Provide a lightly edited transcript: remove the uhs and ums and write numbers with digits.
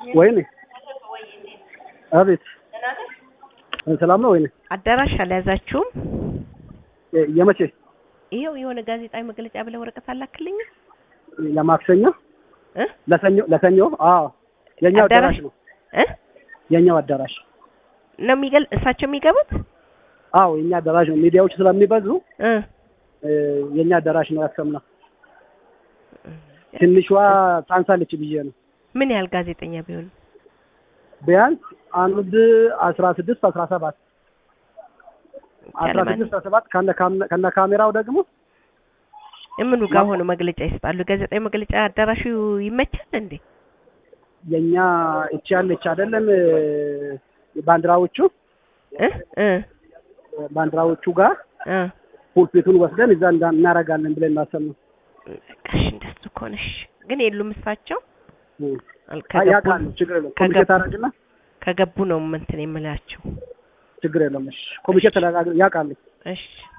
ወይኔ አቤት ሰላም ነው ወይኔ አዳራሽ አልያዛችሁም የመቼ ይሄው የሆነ ጋዜጣዊ መግለጫ ብለ ወረቀት አላክልኝ ለማክሰኞ ለሰኞ አዎ የኛው አዳራሽ ነው የኛው አዳራሽ ነው የሚገል እሳቸው የሚገቡት አዎ የኛ አዳራሽ ነው ሚዲያዎች ስለሚበዙ የኛ አዳራሽ ነው ያሰምና ትንሿ ታንሳለች ብዬ ነው ምን ያህል ጋዜጠኛ ቢሆን ቢያንስ አንድ 16 17 17 ከነ ካሜራው ደግሞ እምኑ ጋር ሆኖ መግለጫ ይስጣሉ ጋዜጣዊ መግለጫ አዳራሹ ይመቻል እንዴ የኛ እቺ ያለች አይደለም ባንዲራዎቹ ባንዲራዎቹ ጋር ፑልፒቱን ወስደን እዛ እናረጋለን ብለን እናሰምነው እሺ እንደሱ ኮነሽ ግን የሉም እሳቸው ያቃሉ ችግር የለም ኮሚቴ ታረግና ከገቡ ነው እንትን የምላቸው ችግር የለም እሺ ኮሚቴ ተላጋግ ያቃሉ እሺ